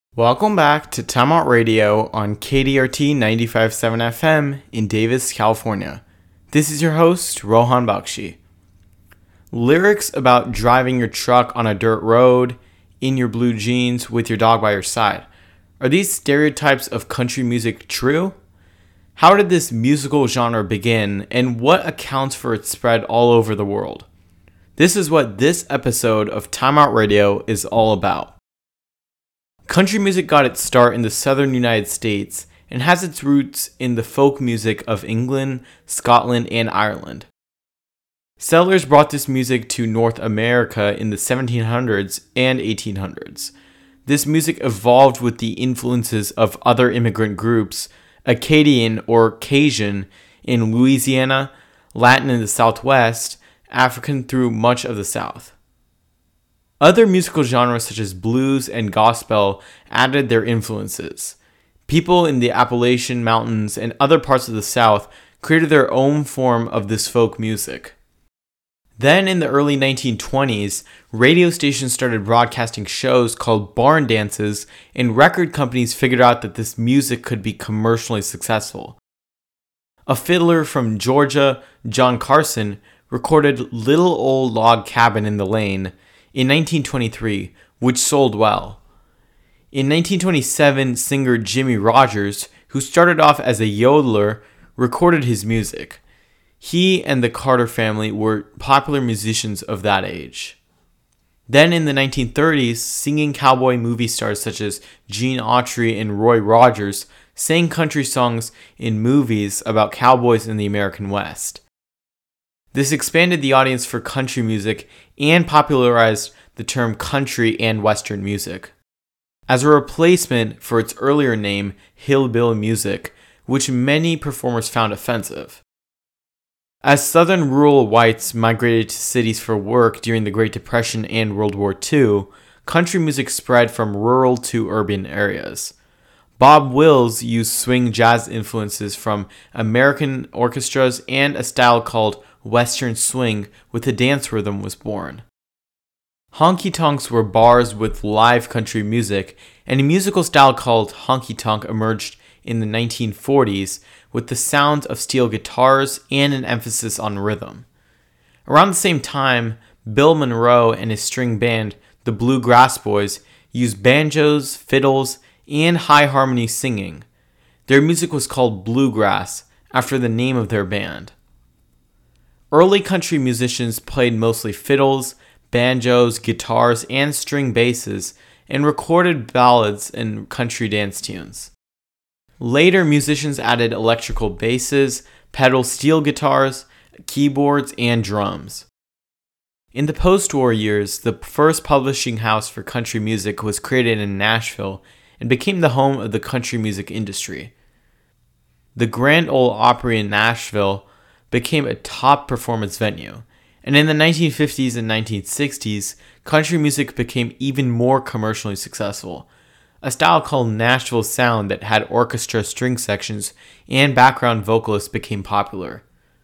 Welcome back to Time Out Radio on KDRT 95.7 FM in Davis, California. This is your host, Rohan Bakshi. Lyrics about driving your truck on a dirt road, in your blue jeans with your dog by your side. Are these stereotypes of country music true? How did this musical genre begin, and what accounts for its spread all over the world? This is what this episode of Time Out Radio is all about. Country music got its start in the southern United States and has its roots in the folk music of England, Scotland, and Ireland. Settlers brought this music to North America in the 1700s and 1800s. This music evolved with the influences of other immigrant groups, Acadian or Cajun in Louisiana, Latin in the Southwest, African through much of the South. Other musical genres such as blues and gospel added their influences. People in the Appalachian Mountains and other parts of the South created their own form of this folk music. Then in the early 1920s, radio stations started broadcasting shows called barn dances, and record companies figured out that this music could be commercially successful. A fiddler from Georgia, John Carson, recorded Little Old Log Cabin in the Lane in 1923, which sold well. In 1927, singer Jimmie Rodgers, who started off as a yodeler, recorded his music. He and the Carter family were popular musicians of that age. Then in the 1930s, singing cowboy movie stars such as Gene Autry and Roy Rogers sang country songs in movies about cowboys in the American West. This expanded the audience for country music and popularized the term country and western music as a replacement for its earlier name, hillbilly music, which many performers found offensive. As southern rural whites migrated to cities for work during the Great Depression and World War II, country music spread from rural to urban areas. Bob Wills used swing jazz influences from American orchestras, and a style called Western swing with a dance rhythm was born. Honky-tonks were bars with live country music, and a musical style called honky-tonk emerged in the 1940s with the sound of steel guitars and an emphasis on rhythm. Around the same time, Bill Monroe and his string band, the Bluegrass Boys, used banjos, fiddles, and high harmony singing. Their music was called bluegrass, after the name of their band. Early country musicians played mostly fiddles, banjos, guitars, and string basses, and recorded ballads and country dance tunes. Later, musicians added electrical basses, pedal steel guitars, keyboards, and drums. In the post-war years, the first publishing house for country music was created in Nashville and became the home of the country music industry. The Grand Ole Opry in Nashville became a top performance venue, and in the 1950s and 1960s, country music became even more commercially successful. A style called Nashville Sound that had orchestra string sections and background vocalists became popular.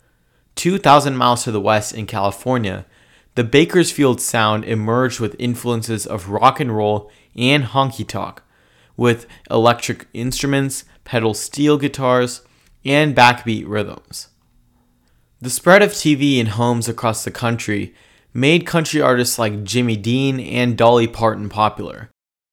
2,000 miles to the west in California, the Bakersfield Sound emerged with influences of rock and roll and honky-tonk, with electric instruments, pedal steel guitars, and backbeat rhythms. The spread of TV in homes across the country made country artists like Jimmy Dean and Dolly Parton popular.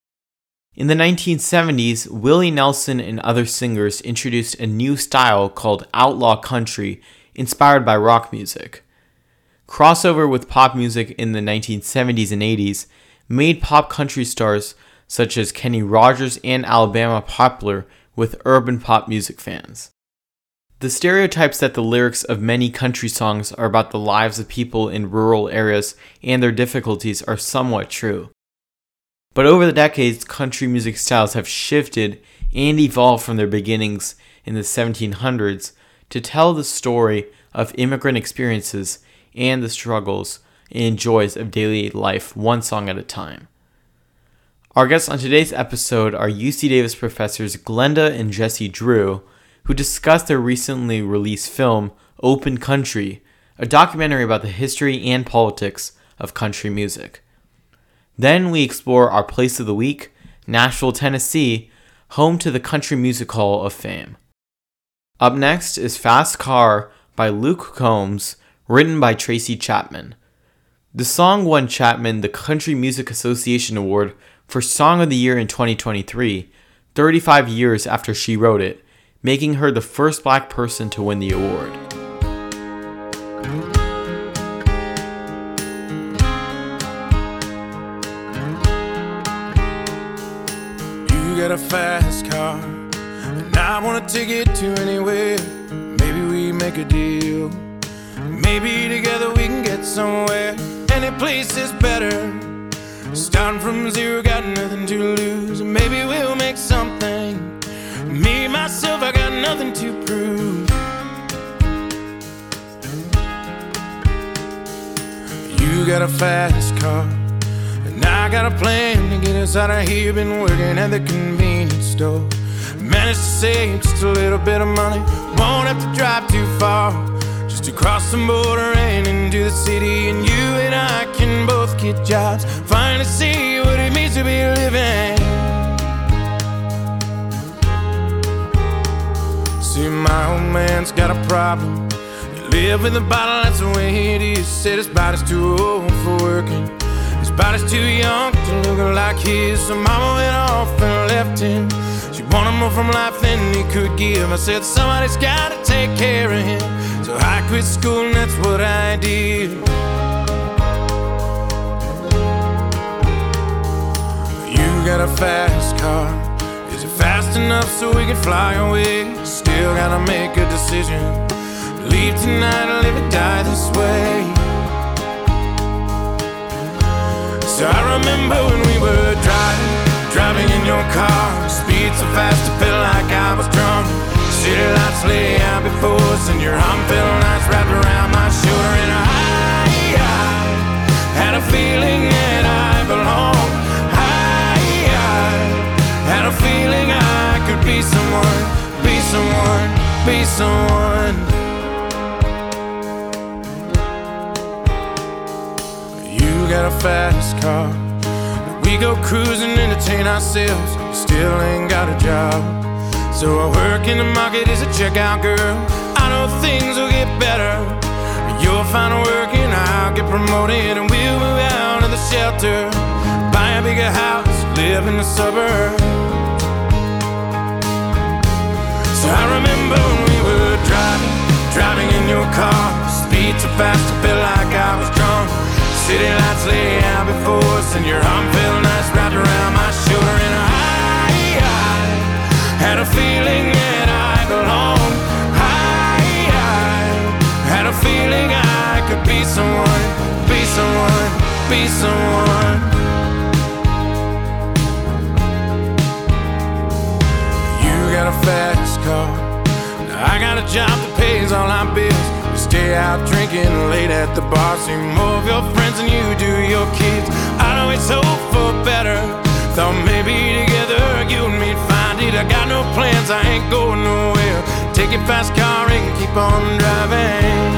In the 1970s, Willie Nelson and other singers introduced a new style called outlaw country, inspired by rock music. Crossover with pop music in the 1970s and 80s made pop country stars such as Kenny Rogers and Alabama popular with urban pop music fans. The stereotypes that the lyrics of many country songs are about the lives of people in rural areas and their difficulties are somewhat true. But over the decades, country music styles have shifted and evolved from their beginnings in the 1700s to tell the story of immigrant experiences and the struggles and joys of daily life one song at a time. Our guests on today's episode are UC Davis professors Glenda and Jesse Drew, who discuss their recently released film, Open Country, a documentary about the history and politics of country music. Then we explore our place of the week, Nashville, Tennessee, home to the Country Music Hall of Fame. Up next is Fast Car by Luke Combs, written by Tracy Chapman. The song won Chapman the Country Music Association Award for Song of the Year in 2023, 35 years after she wrote it, making her the first black person to win the award. You got a fast car, and I wanna take it to anywhere. Maybe we make a deal. Maybe together we can get somewhere. Any place is better. Starting from zero, got nothing to lose. Maybe we'll make something. Me, myself, I got nothing to prove. You got a fast car, and I got a plan to get us out of here. Been working at the convenience store. Managed to save just a little bit of money. Won't have to drive too far, just to cross the border and into the city. And you and I can both get jobs, finally see what it means to be living. See, my old man's got a problem. You live with a bottle, that's the way it is. Said his body's too old for working, his body's too young to look like his. So mama went off and left him. She wanted more from life than he could give. I said somebody's gotta take care of him. So I quit school and that's what I did. You got a fast car. Is it fast enough so we can fly away? Still gotta make a decision. Leave tonight or live or die this way. So I remember when we were driving in your car. Speed so fast it felt like I was drunk. City lights lay out before us, and your arm felt nice wrapped around my shoulder. And I had a feeling that I belonged. I had a feeling I could be someone, be someone, be someone. You got a fast car. We go cruising, entertain ourselves. You still ain't got a job. So I work in the market as a checkout girl. I know things will get better. You'll find work and I'll get promoted, and we'll move out of the shelter, buy a bigger house, live in the suburbs. So I remember when we were driving in your car. Speed so fast it felt like I was drunk. City lights lay out before us, and your arm felt nice wrapped around my shoulder. And I had a feeling that I belonged. I had a feeling I could be someone, be someone, be someone. You got a fast car. Now I got a job that pays all our bills. We stay out drinking late at the bar. See more of your friends than you do your kids. I'd always hope for better. Thought maybe together you and me'd find it. I got no plans, I ain't going nowhere. Take your fast car and keep on driving.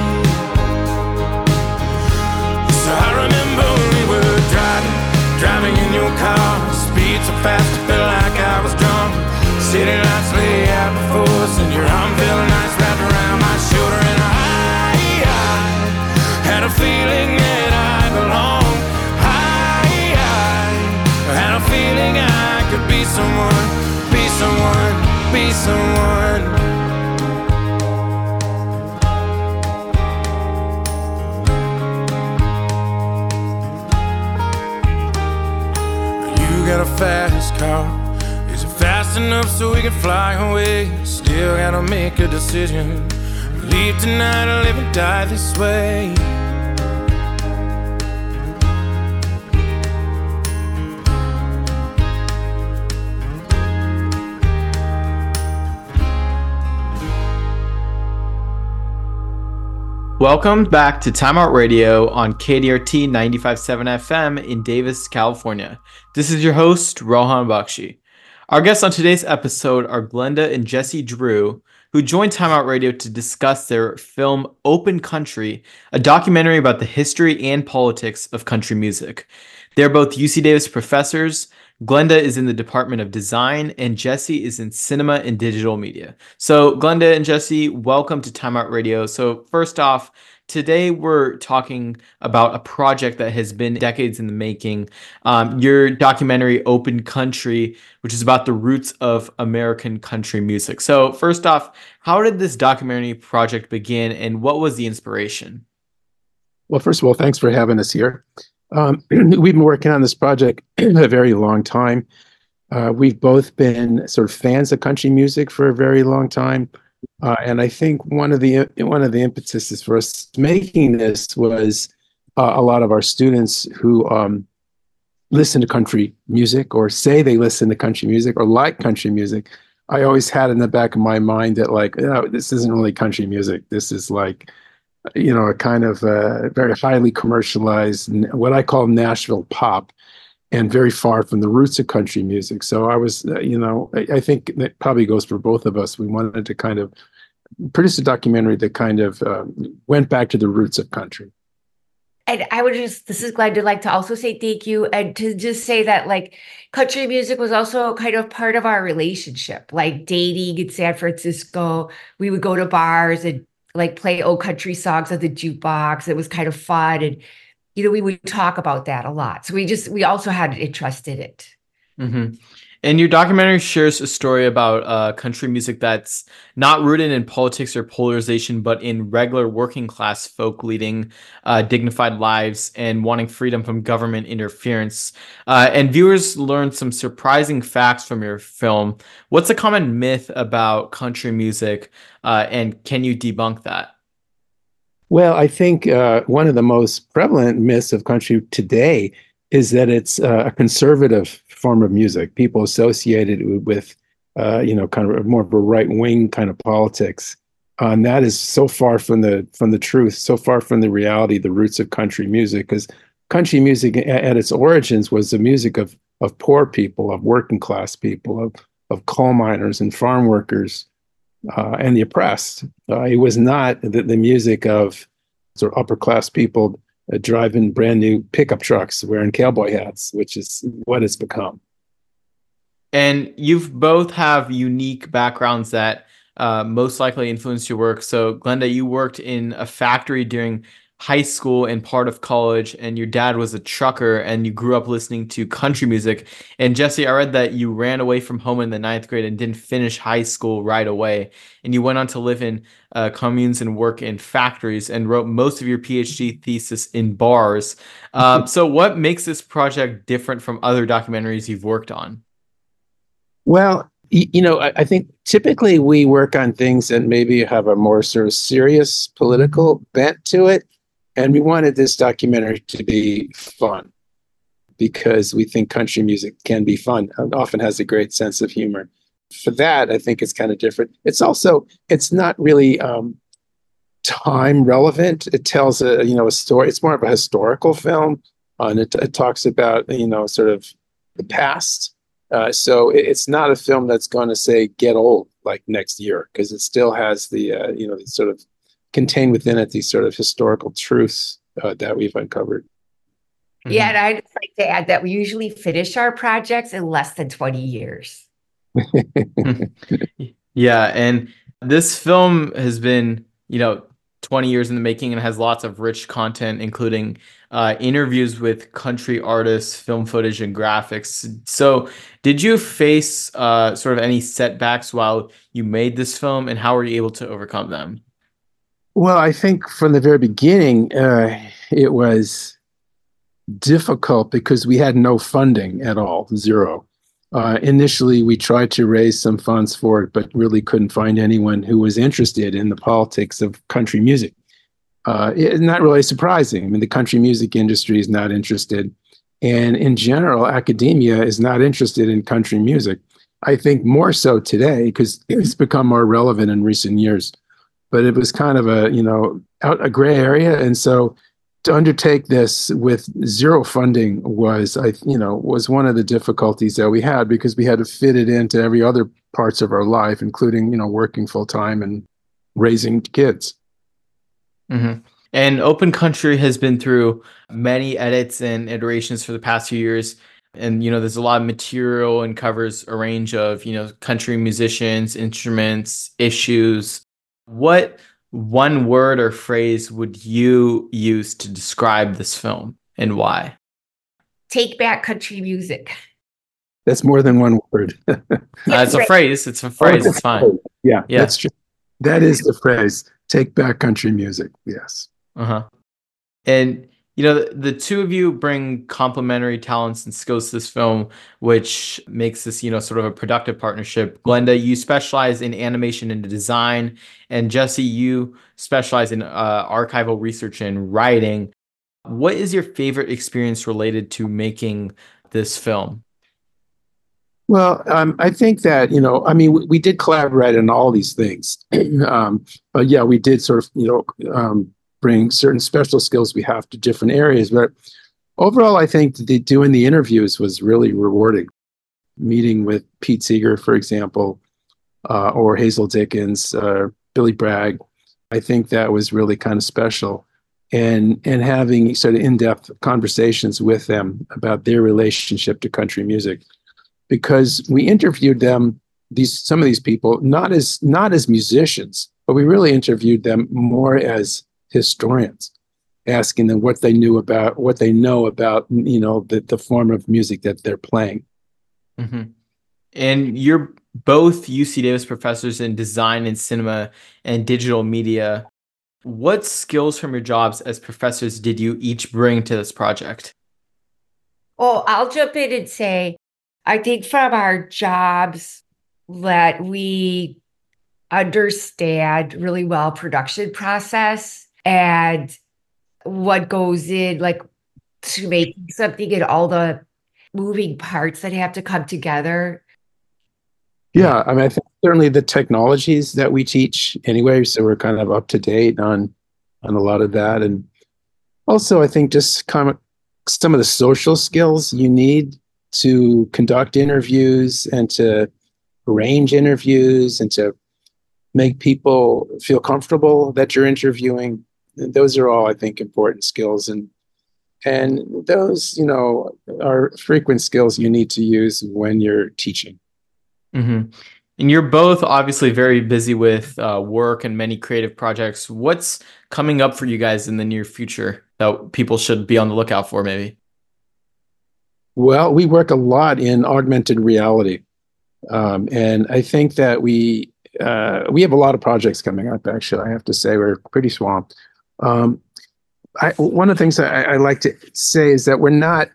So I remember when we were driving in your car. Speed so fast it felt like I was drunk. City lights lay out before us, and your arm felt nice wrapped around my shoulder. And I had a feeling that I belonged. I had a feeling I could be someone, be someone, be someone. You got a fast car. Is it fast enough so we can fly away? Still gotta make a decision. Leave tonight or live or die this way. Welcome back to Time Out Radio on KDRT 95.7 FM in Davis, California. This is your host, Rohan Bakshi. Our guests on today's episode are Glenda and Jesse Drew, who joined Time Out Radio to discuss their film Open Country, a documentary about the history and politics of country music. They're both UC Davis professors, Glenda is in the Department of Design, and Jesse is in Cinema and Digital Media. So, Glenda and Jesse, welcome to Time Out Radio. So, first off, today we're talking about a project that has been decades in the making. Your documentary, Open Country, which is about the roots of American country music. So, first off, how did this documentary project begin, and what was the inspiration? Well, first of all, thanks for having us here. We've been working on this project a very long time. We've both been sort of fans of country music for a very long time, and I think one of the impetuses for us making this was a lot of our students who listen to country music or say they listen to country music or like country music. I always had in the back of my mind that like, oh, this isn't really country music. This is like, a kind of very highly commercialized, what I call Nashville pop, and very far from the roots of country music. So I was, I think that probably goes for both of us. We wanted to kind of produce a documentary that kind of went back to the roots of country. And I would this is glad to like to also say thank you and to just say that like country music was also kind of part of our relationship, like dating in San Francisco. We would go to bars and like play old country songs at the jukebox. It was kind of fun. And, we would talk about that a lot. So we also had an interest in it. Mm-hmm. And your documentary shares a story about country music that's not rooted in politics or polarization, but in regular working class folk leading dignified lives and wanting freedom from government interference. And viewers learned some surprising facts from your film. What's a common myth about country music, and can you debunk that? Well, I think one of the most prevalent myths of country today is that it's a conservative form of music. People associate it with, kind of more of a right-wing kind of politics. And that is so far from the truth, so far from the reality, the roots of country music, because country music at its origins was the music of poor people, of working class people, of coal miners and farm workers, and the oppressed. It was not the music of sort of upper class people driving brand new pickup trucks, wearing cowboy hats, which is what it's become. And you've both have unique backgrounds that most likely influenced your work. So, Glenda, you worked in a factory during high school and part of college, and your dad was a trucker, and you grew up listening to country music. And Jesse, I read that you ran away from home in the 9th grade and didn't finish high school right away. And you went on to live in communes and work in factories and wrote most of your PhD thesis in bars. So what makes this project different from other documentaries you've worked on? Well, I think typically we work on things that maybe have a more sort of serious political bent to it. And we wanted this documentary to be fun because we think country music can be fun. It often has a great sense of humor. For that, I think it's kind of different. It's not really time relevant. It tells a story. It's more of a historical film, and it talks about sort of the past. So it's not a film that's going to say get old like next year, because it still has the sort of contained within it these sort of historical truths that we've uncovered. Yeah, and I'd like to add that we usually finish our projects in less than 20 years. Yeah, and this film has been, 20 years in the making and has lots of rich content, including interviews with country artists, film footage, and graphics. So did you face sort of any setbacks while you made this film, and how were you able to overcome them? Well, I think from the very beginning, it was difficult because we had no funding at all, zero. Initially, we tried to raise some funds for it, but really couldn't find anyone who was interested in the politics of country music. It's not really surprising. I mean, the country music industry is not interested. And in general, academia is not interested in country music. I think more so today because it's become more relevant in recent years. But it was kind of a gray area. And so to undertake this with zero funding was one of the difficulties that we had, because we had to fit it into every other parts of our life, including, working full time and raising kids. Mm-hmm. And Open Country has been through many edits and iterations for the past few years. And, there's a lot of material and covers a range of, country musicians, instruments, issues. What one word or phrase would you use to describe this film and why? Take back country music. That's more than one word. It's a phrase. It's a phrase. It's fine. Yeah, that's true. That is the phrase. Take back country music. Yes. Uh-huh. And, the two of you bring complementary talents and skills to this film, which makes this, sort of a productive partnership. Glenda, you specialize in animation and design, and Jesse, you specialize in archival research and writing. What is your favorite experience related to making this film? Well, I think that, we did collaborate on all these things. But yeah, we did sort of, bring certain special skills we have to different areas. But overall, I think doing the interviews was really rewarding. Meeting with Pete Seeger, for example, or Hazel Dickens, Billy Bragg, I think that was really kind of special. And having sort of in-depth conversations with them about their relationship to country music. Because we interviewed them, some of these people, not as musicians, but we really interviewed them more as historians, asking them what they know about the form of music that they're playing. Mm-hmm. And you're both UC Davis professors in design and cinema and digital media. What skills from your jobs as professors did you each bring to this project? Oh, I'll jump in and say, I think from our jobs that we understand really well production process and what goes in, like, to making something and all the moving parts that have to come together. Yeah, I think certainly the technologies that we teach anyway, so we're kind of up to date on a lot of that. And also, I think just kind of some of the social skills you need to conduct interviews and to arrange interviews and to make people feel comfortable that you're interviewing. Those are all, I think, important skills. And those, are frequent skills you need to use when you're teaching. Mm-hmm. And you're both obviously very busy with work and many creative projects. What's coming up for you guys in the near future that people should be on the lookout for, maybe? Well, we work a lot in augmented reality. And I think that we have a lot of projects coming up, actually. I have to say we're pretty swamped. One of the things I like to say is that we're not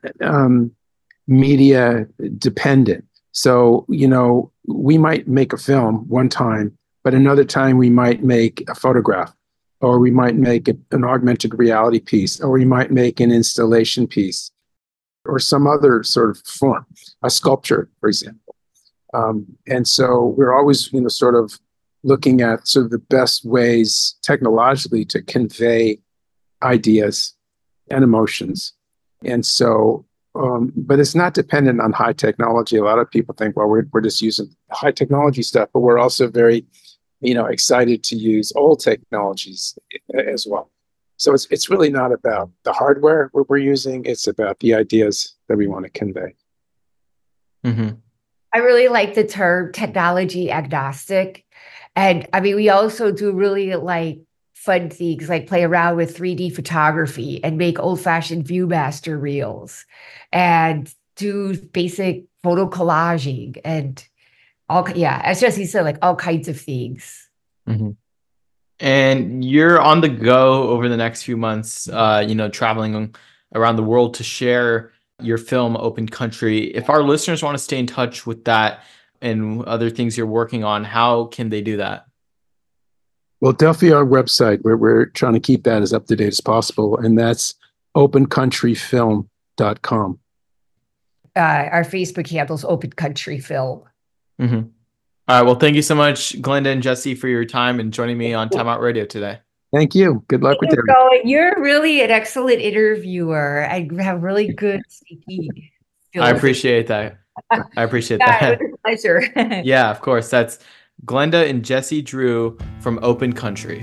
media dependent. So, we might make a film one time, but another time we might make a photograph, or we might make an augmented reality piece, or we might make an installation piece, or some other sort of form, a sculpture, for example. And so we're always, sort of looking at sort of the best ways technologically to convey ideas and emotions. And so, but it's not dependent on high technology. A lot of people think, well, we're just using high technology stuff, but we're also very, excited to use old technologies as well. So it's really not about the hardware we're using. It's about the ideas that we want to convey. Mm-hmm. I really like the term technology agnostic. And we also do really like fun things like play around with 3D photography and make old-fashioned Viewmaster reels and do basic photo collaging and as Jesse said, like all kinds of things. Mm-hmm. And you're on the go over the next few months, traveling around the world to share your film, Open Country. If our listeners want to stay in touch with that and other things you're working on, how can they do that? Well, definitely our website, where we're trying to keep that as up to date as possible, and that's opencountryfilm.com. Our Facebook handle is Open Country Film. Mm-hmm. All right. Well, thank you so much, Glenda and Jesse, for your time and joining me on Time Out Radio today. Thank you. Good luck with everything. You're really an excellent interviewer. I have really good speaking skills. I appreciate that. That. It was a pleasure. Yeah, of course. That's Glenda and Jesse Drew from Open Country.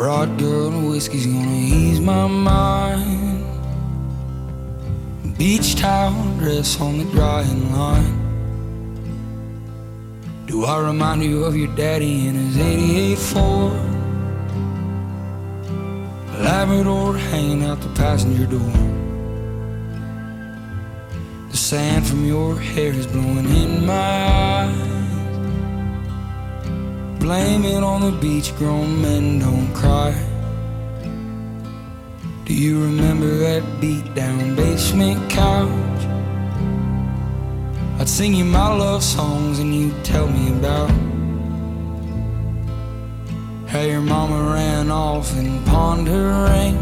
Rod girl, whiskey's gonna ease my mind. Beach towel dress on the drying line. Do I remind you of your daddy in his 88 Ford? Labrador hanging out the passenger door. The sand from your hair is blowing in my eyes. Blame it on the beach, grown men don't cry. Do you remember that beat down basement couch? I'd sing you my love songs and you'd tell me about how your mama ran off and pawned her ring.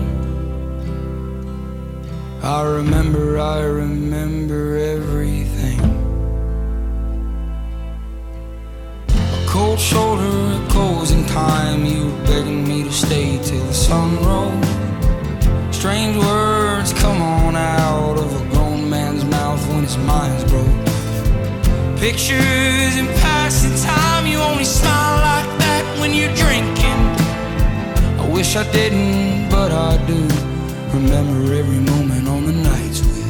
I remember everything. A cold shoulder, a closing time. You were begging me to stay till the sun rose. Strange words come on out of a grown man's mouth when his mind's broke. Pictures in passing time. You only smile like that when you're drinking. I wish I didn't, but I do. Remember every moment on the nights with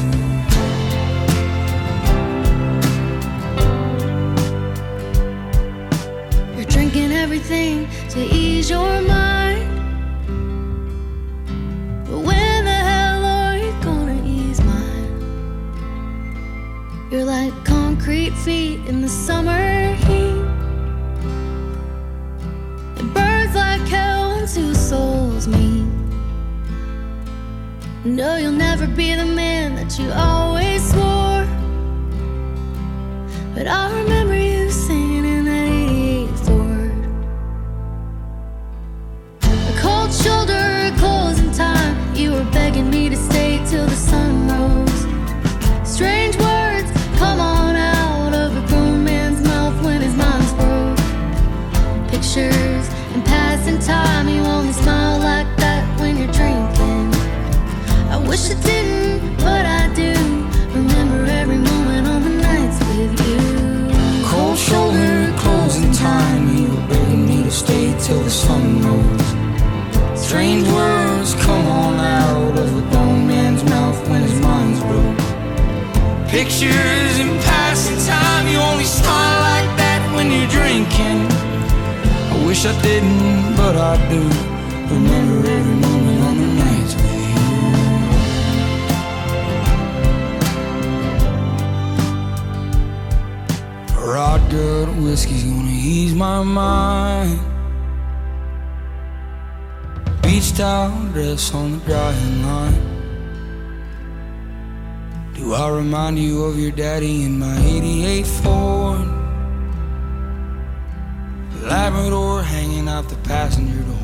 you. You're drinking everything to ease your mind. But when the hell are you gonna ease mine? You're like concrete feet in the summer heat. It burns like hell when two souls meet. No, you'll never be the man that you always swore. But I remember you singing in that 88 Ford. A cold shoulder, a closing time. You were begging me to stay till the sun rose. Strange words come on out of a grown man's mouth when his mind's broke. Pictures in passing time. You only smile like that when you're drinking. I wish I didn't, but I do. Remember every moment on the nights with you. cold shoulder, closing time. You were begging me to stay till the sun rose. Strange words come on out of a grown man's mouth when his mind's broke. Pictures in passing time. You only smile like that when you're drinking. I wish I didn't, but I do. Remember every moment on the nights with you. Rod good whiskey's gonna ease my mind. Beach towel dress on the drying line. Do I remind you of your daddy in my 88 Ford? Labrador hanging out the passenger door.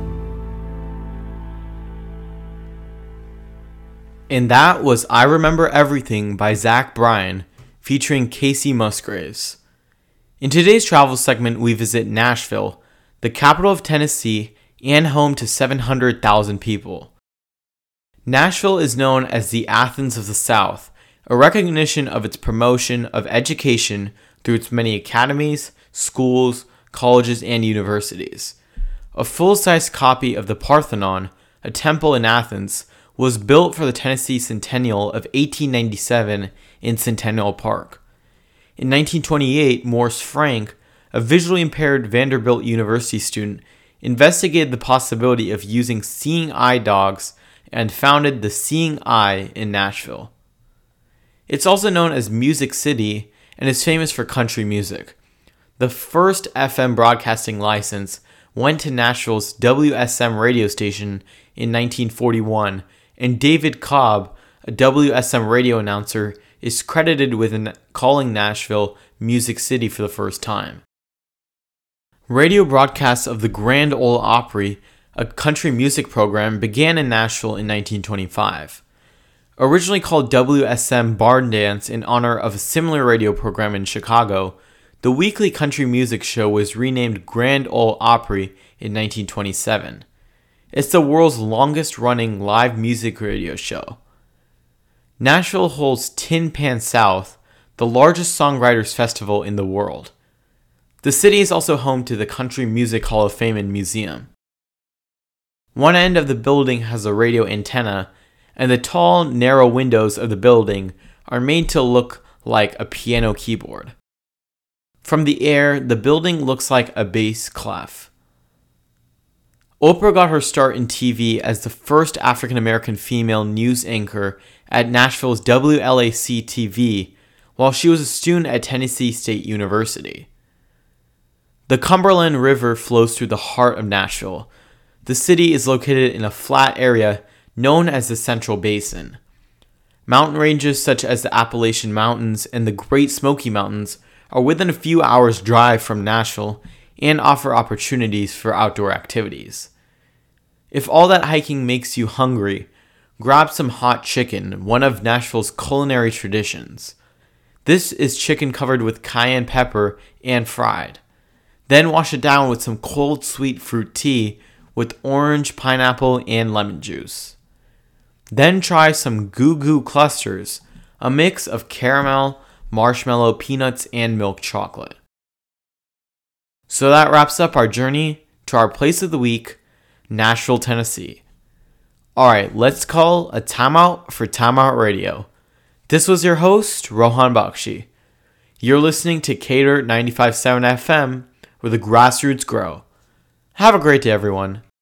And that was I Remember Everything by Zach Bryan, featuring Casey Musgraves. In today's travel segment, we visit Nashville, the capital of Tennessee and home to 700,000 people. Nashville is known as the Athens of the South, a recognition of its promotion of education through its many academies, schools, colleges, and universities. A full-size copy of the Parthenon, a temple in Athens, was built for the Tennessee Centennial of 1897 in Centennial Park. In 1928, Morris Frank, a visually impaired Vanderbilt University student, investigated the possibility of using seeing eye dogs and founded the Seeing Eye in Nashville. It's also known as Music City and is famous for country music. The first FM broadcasting license went to Nashville's WSM radio station in 1941, and David Cobb, a WSM radio announcer, is credited with calling Nashville Music City for the first time. Radio broadcasts of the Grand Ole Opry, a country music program, began in Nashville in 1925. Originally called WSM Barn Dance in honor of a similar radio program in Chicago, the weekly country music show was renamed Grand Ole Opry in 1927. It's the world's longest-running live music radio show. Nashville holds Tin Pan South, the largest songwriters festival in the world. The city is also home to the Country Music Hall of Fame and Museum. One end of the building has a radio antenna, and the tall, narrow windows of the building are made to look like a piano keyboard. From the air, the building looks like a bass clef. Oprah got her start in TV as the first African American female news anchor at Nashville's WLAC TV while she was a student at Tennessee State University. The Cumberland River flows through the heart of Nashville. The city is located in a flat area known as the Central Basin. Mountain ranges such as the Appalachian Mountains and the Great Smoky Mountains are within a few hours' drive from Nashville and offer opportunities for outdoor activities. If all that hiking makes you hungry, grab some hot chicken, one of Nashville's culinary traditions. This is chicken covered with cayenne pepper and fried. Then wash it down with some cold sweet fruit tea with orange, pineapple, and lemon juice. Then try some Goo Goo Clusters, a mix of caramel, marshmallow, peanuts, and milk chocolate. So that wraps up our journey to our place of the week, Nashville, Tennessee. Alright, let's call a timeout for Timeout Radio. This was your host, Rohan Bakshi. You're listening to K-Dirt 95.7 FM, where the grassroots grow. Have a great day, everyone.